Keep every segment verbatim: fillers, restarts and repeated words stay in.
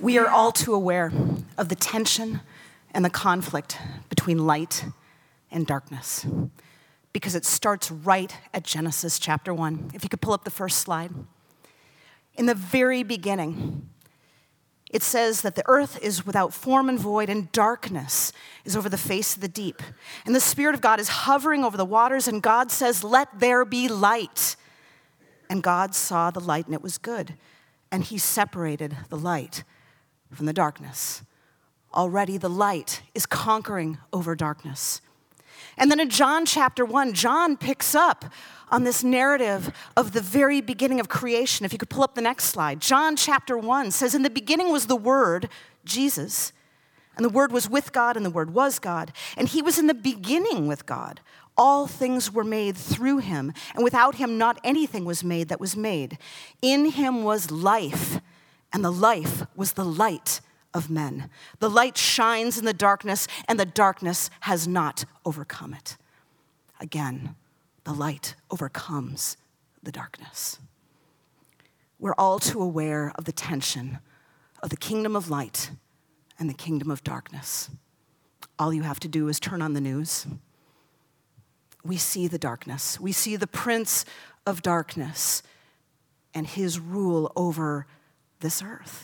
We are all too aware of the tension and the conflict between light and darkness because it starts right at Genesis chapter one. If you could pull up the first slide. In the very beginning, it says that the earth is without form and void, and darkness is over the face of the deep. And the Spirit of God is hovering over the waters, and God says, "Let there be light." And God saw the light, and it was good. And he separated the light from the darkness. Already the light is conquering over darkness. And then in John chapter one, John picks up on this narrative of the very beginning of creation. If you could pull up the next slide. John chapter one says, "In the beginning was the Word, Jesus, and the Word was with God, and the Word was God. And he was in the beginning with God. All things were made through him, and without him not anything was made that was made. In him was life, and the life was the light of men. The light shines in the darkness, and the darkness has not overcome it." Again, the light overcomes the darkness. We're all too aware of the tension of the kingdom of light and the kingdom of darkness. All you have to do is turn on the news. We see the darkness. We see the prince of darkness and his rule over this earth.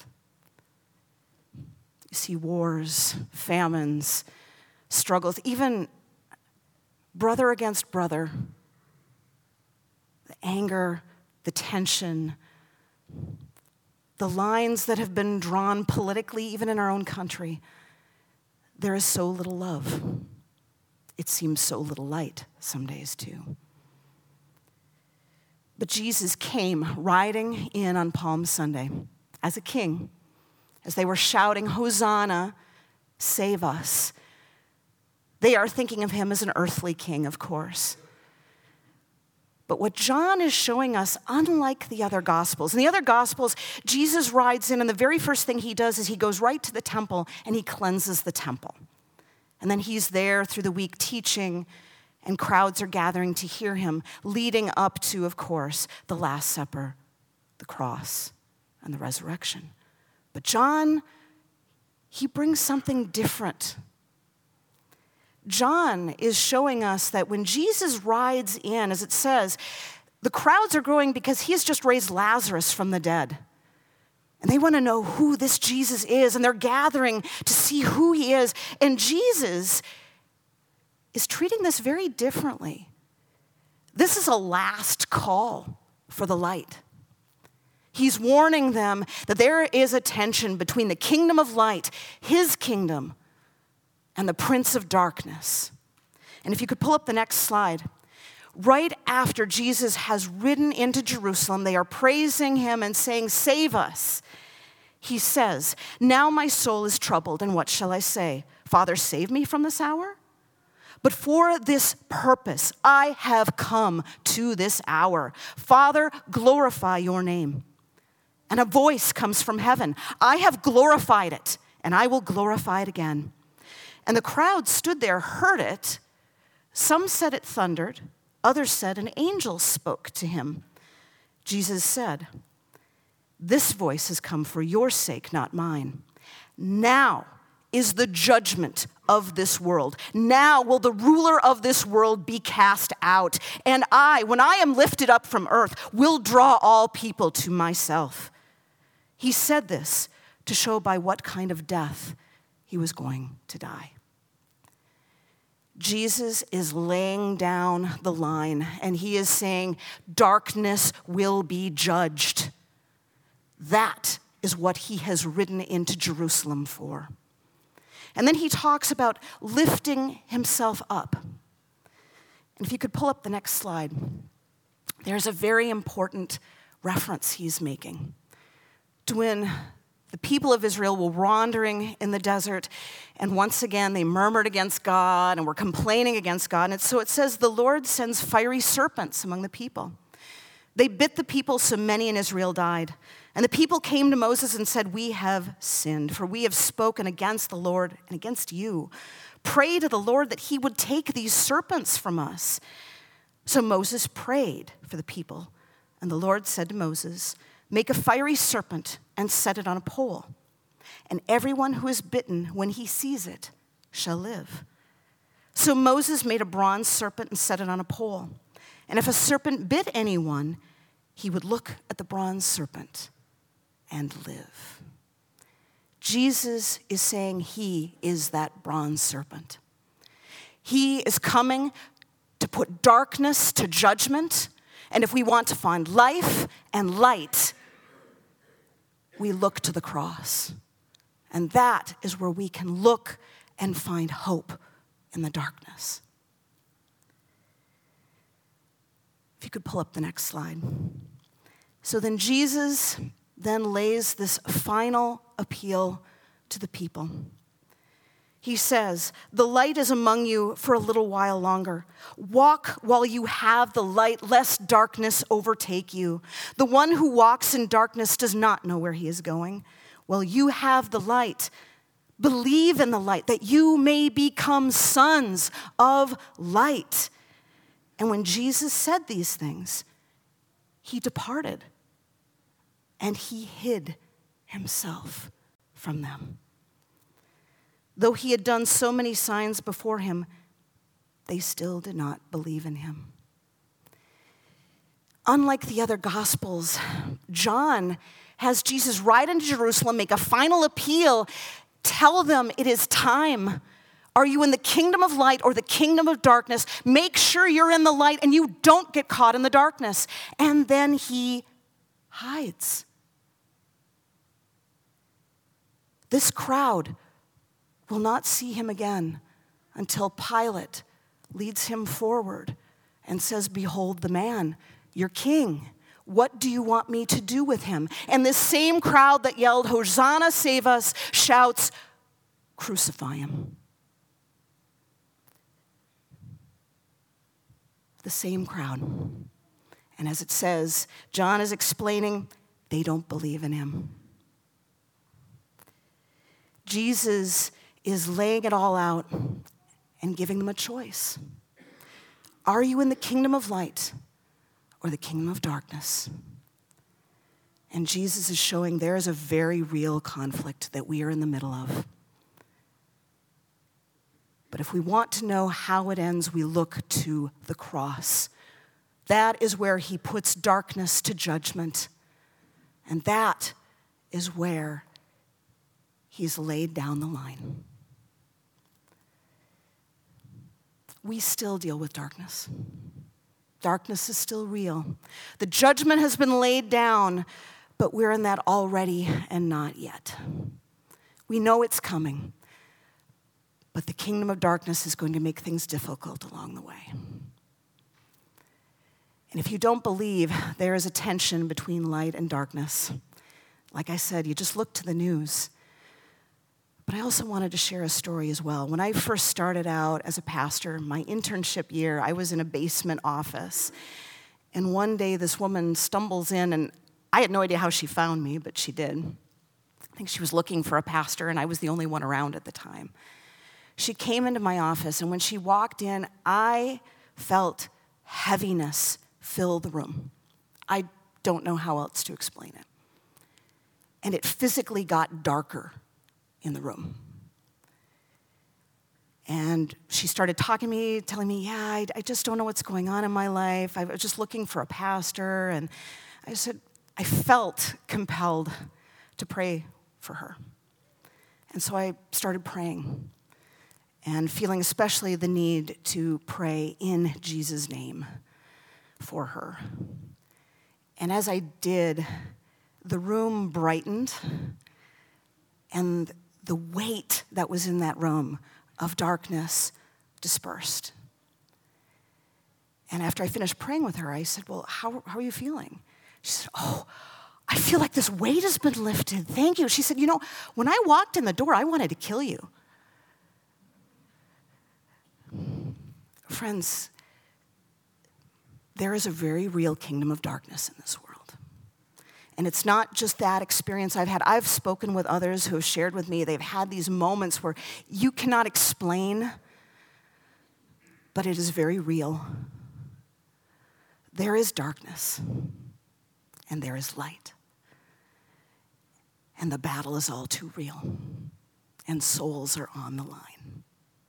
You see wars, famines, struggles, even brother against brother, the anger, the tension, the lines that have been drawn politically, even in our own country. There is so little love. It seems so little light some days too. But Jesus came riding in on Palm Sunday as a king, as they were shouting, "Hosanna, save us." They are thinking of him as an earthly king, of course. But what John is showing us, unlike the other Gospels, in the other Gospels, Jesus rides in, and the very first thing he does is he goes right to the temple and he cleanses the temple. And then he's there through the week teaching, and crowds are gathering to hear him, leading up to, of course, the Last Supper, the cross, and the resurrection. But John, he brings something different. John is showing us that when Jesus rides in, as it says, the crowds are growing because he has just raised Lazarus from the dead. And they want to know who this Jesus is, and they're gathering to see who he is. And Jesus is treating this very differently. This is a last call for the light. He's warning them that there is a tension between the kingdom of light, his kingdom, and the prince of darkness. And if you could pull up the next slide. Right after Jesus has ridden into Jerusalem, they are praising him and saying, "Save us." He says, "Now my soul is troubled, and what shall I say? Father, save me from this hour? But for this purpose I have come to this hour. Father, glorify your name." And a voice comes from heaven, "I have glorified it, and I will glorify it again." And the crowd stood there, heard it. Some said it thundered. Others said an angel spoke to him. Jesus said, "This voice has come for your sake, not mine. Now is the judgment of this world. Now will the ruler of this world be cast out. And I, when I am lifted up from earth, will draw all people to myself." He said this to show by what kind of death he was going to die. Jesus is laying down the line, and he is saying, darkness will be judged. That is what he has ridden into Jerusalem for. And then he talks about lifting himself up. And if you could pull up the next slide, there's a very important reference he's making to when the people of Israel were wandering in the desert, and once again they murmured against God and were complaining against God. And so it says, the Lord sends fiery serpents among the people. They bit the people, so many in Israel died. And the people came to Moses and said, "We have sinned, for we have spoken against the Lord and against you. Pray to the Lord that he would take these serpents from us." So Moses prayed for the people, and the Lord said to Moses, "Make a fiery serpent and set it on a pole." and everyone who is bitten, when he sees it, shall live. So Moses made a bronze serpent and set it on a pole. And if a serpent bit anyone, he would look at the bronze serpent and live. Jesus is saying he is that bronze serpent. He is coming to put darkness to judgment. And if we want to find life and light, we look to the cross. And that is where we can look and find hope in the darkness. If you could pull up the next slide. So then Jesus then lays this final appeal to the people. He says, the light is among you for a little while longer. Walk while you have the light, lest darkness overtake you. The one who walks in darkness does not know where he is going. While you have the light, believe in the light, that you may become sons of light. And when Jesus said these things, he departed and he hid himself from them. Though he had done so many signs before him, they still did not believe in him. Unlike the other Gospels, John has Jesus ride into Jerusalem, make a final appeal, tell them it is time. Are you in the kingdom of light or the kingdom of darkness? Make sure you're in the light and you don't get caught in the darkness. And then he hides. This crowd will not see him again until Pilate leads him forward and says, behold the man, your king. What do you want me to do with him? And this same crowd that yelled, Hosanna, save us, shouts, crucify him. The same crowd. And as it says, John is explaining, they don't believe in him. Jesus is laying it all out and giving them a choice. Are you in the kingdom of light or the kingdom of darkness? And Jesus is showing there is a very real conflict that we are in the middle of. But if we want to know how it ends, we look to the cross. That is where he puts darkness to judgment. And that is where he's laid down the line. We still deal with darkness. Darkness is still real. The judgment has been laid down, but we're in that already and not yet. We know it's coming, but the kingdom of darkness is going to make things difficult along the way. And if you don't believe there is a tension between light and darkness, like I said, you just look to the news. But I also wanted to share a story as well. When I first started out as a pastor, my internship year, I was in a basement office. And one day this woman stumbles in, and I had no idea how she found me, but she did. I think she was looking for a pastor, and I was the only one around at the time. She came into my office, and when she walked in, I felt heaviness fill the room. I don't know how else to explain it. And it physically got darker in the room. And she started talking to me, telling me, yeah, I, I just don't know what's going on in my life. I was just looking for a pastor. And I said, I felt compelled to pray for her. And so I started praying and feeling especially the need to pray in Jesus' name for her. And as I did, the room brightened, and the weight that was in that room of darkness dispersed. And after I finished praying with her, I said, well, how, how are you feeling? She said, oh, I feel like this weight has been lifted. Thank you. She said, you know, when I walked in the door, I wanted to kill you. Friends, there is a very real kingdom of darkness in this world. And it's not just that experience I've had. I've spoken with others who have shared with me, they've had these moments where you cannot explain, but it is very real. There is darkness, and there is light. And the battle is all too real. And souls are on the line.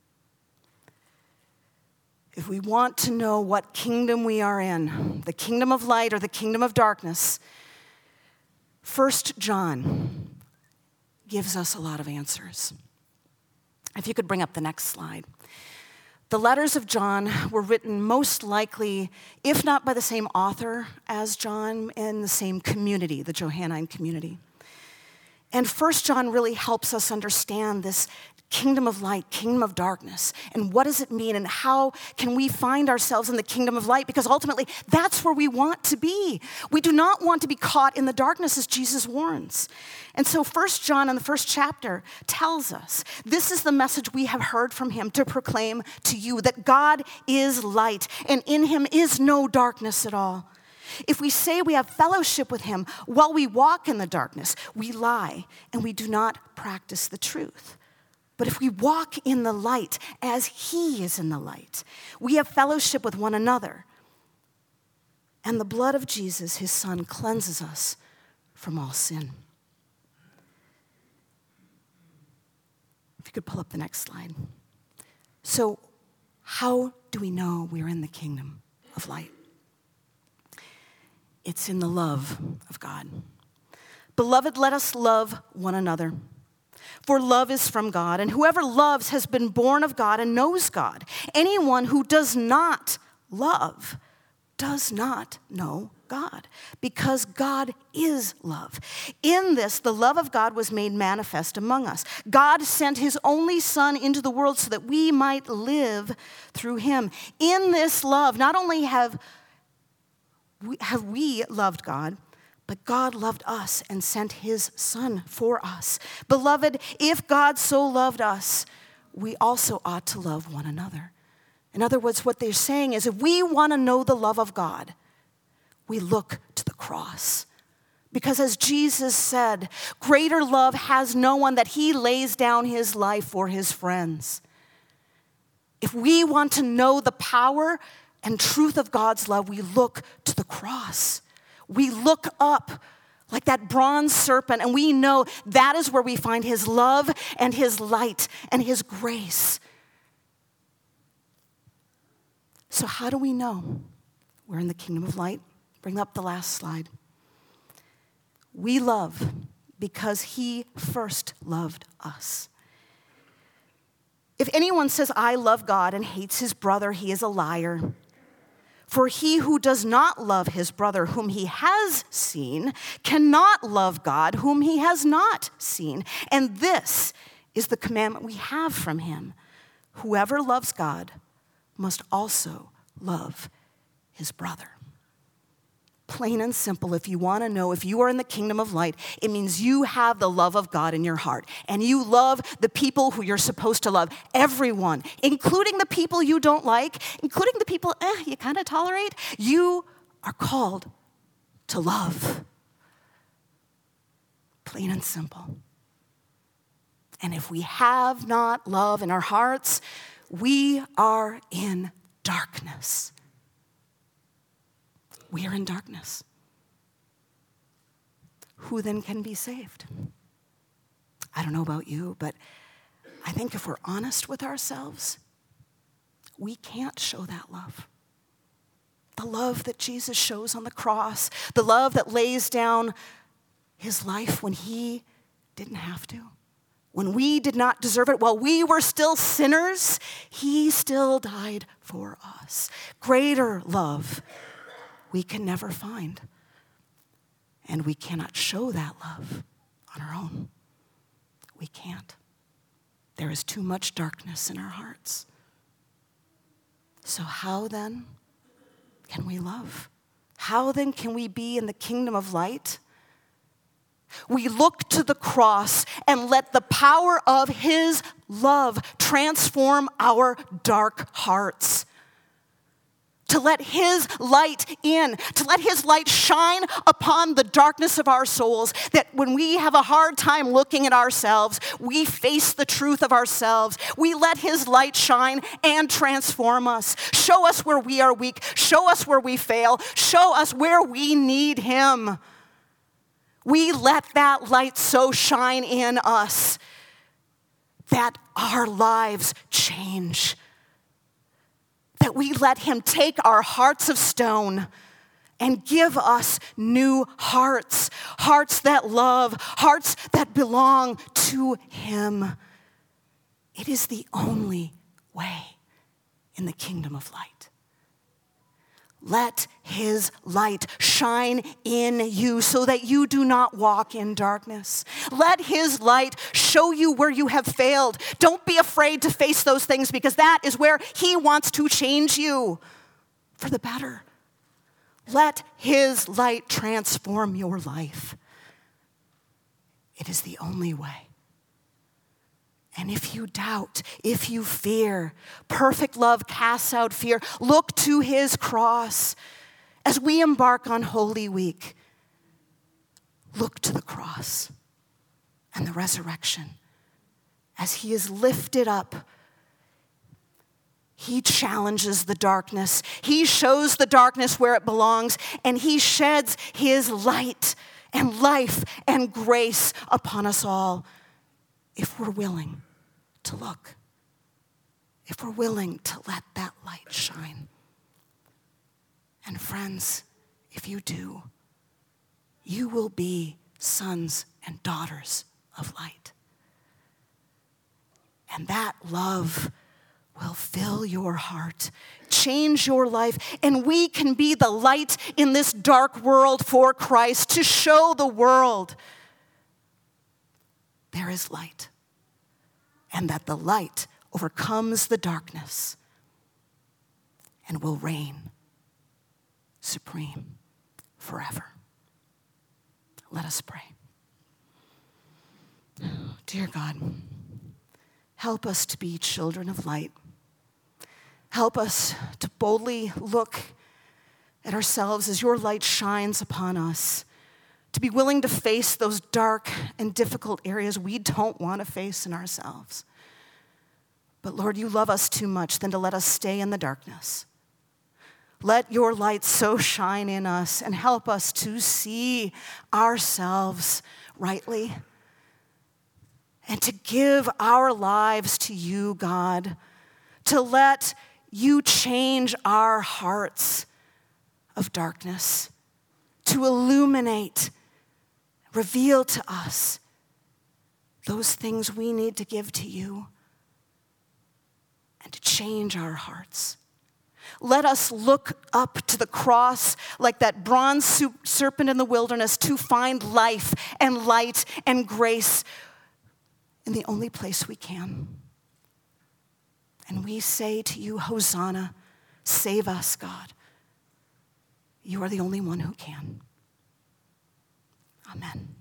If we want to know what kingdom we are in, the kingdom of light or the kingdom of darkness, First John gives us a lot of answers. If you could bring up the next slide. The letters of John were written most likely, if not by the same author as John, in the same community, the Johannine community. And First John really helps us understand this kingdom of light, kingdom of darkness, and what does it mean, and how can we find ourselves in the kingdom of light, because ultimately that's where we want to be. We do not want to be caught in the darkness, as Jesus warns. And so First John in the first chapter tells us, this is the message we have heard from him to proclaim to you, that God is light, and in him is no darkness at all. If we say we have fellowship with him while we walk in the darkness, we lie and we do not practice the truth. But if we walk in the light as he is in the light, we have fellowship with one another. And the blood of Jesus, his son, cleanses us from all sin. If you could pull up the next slide. So, how do we know we're in the kingdom of light? It's in the love of God. Beloved, let us love one another. For love is from God, and whoever loves has been born of God and knows God. Anyone who does not love does not know God, because God is love. In this, the love of God was made manifest among us. God sent his only Son into the world so that we might live through him. In this love, not only have we, have we loved God, but God loved us and sent his Son for us. Beloved, if God so loved us, we also ought to love one another. In other words, what they're saying is, if we want to know the love of God, we look to the cross. Because as Jesus said, greater love has no one that he lays down his life for his friends. If we want to know the power and truth of God's love, we look to the cross. We look up like that bronze serpent, and we know that is where we find his love and his light and his grace. So how do we know we're in the kingdom of light? Bring up the last slide. We love because he first loved us. If anyone says, I love God, and hates his brother, he is a liar. For he who does not love his brother whom he has seen cannot love God whom he has not seen. And this is the commandment we have from him. Whoever loves God must also love his brother. Plain and simple, if you want to know if you are in the kingdom of light, it means you have the love of God in your heart. And you love the people who you're supposed to love. Everyone, including the people you don't like, including the people eh, you kind of tolerate. You are called to love. Plain and simple. And if we have not love in our hearts, we are in darkness. We are in darkness. Who then can be saved? I don't know about you, but I think if we're honest with ourselves, we can't show that love. The love that Jesus shows on the cross, the love that lays down his life when he didn't have to. When we did not deserve it, while we were still sinners, he still died for us. Greater love we can never find. And we cannot show that love on our own. We can't. There is too much darkness in our hearts. So how then can we love? How then can we be in the kingdom of light? We look to the cross and let the power of his love transform our dark hearts. To let his light in, to let his light shine upon the darkness of our souls, that when we have a hard time looking at ourselves, we face the truth of ourselves. We let his light shine and transform us. Show us where we are weak. Show us where we fail. Show us where we need him. We let that light so shine in us that our lives change. That we let him take our hearts of stone and give us new hearts, hearts that love, hearts that belong to him. It is the only way in the kingdom of light. Let his light shine in you so that you do not walk in darkness. Let his light show you where you have failed. Don't be afraid to face those things, because that is where he wants to change you for the better. Let his light transform your life. It is the only way. And if you doubt, if you fear, perfect love casts out fear. Look to his cross. As we embark on Holy Week, look to the cross and the resurrection. As he is lifted up, he challenges the darkness. He shows the darkness where it belongs, and he sheds his light and life and grace upon us all if we're willing to look, if we're willing to let that light shine. And friends, if you do, you will be sons and daughters of light. And that love will fill your heart, change your life, and we can be the light in this dark world for Christ, to show the world there is light, and that the light overcomes the darkness and will reign supreme forever. Let us pray. Dear God, help us to be children of light. Help us to boldly look at ourselves as your light shines upon us, to be willing to face those dark and difficult areas we don't want to face in ourselves. But Lord, you love us too much than to let us stay in the darkness. Let your light so shine in us and help us to see ourselves rightly and to give our lives to you, God, to let you change our hearts of darkness, to illuminate, reveal to us those things we need to give to you, and to change our hearts. Let us look up to the cross like that bronze serpent in the wilderness to find life and light and grace in the only place we can. And we say to you, Hosanna, save us, God. You are the only one who can. Amen.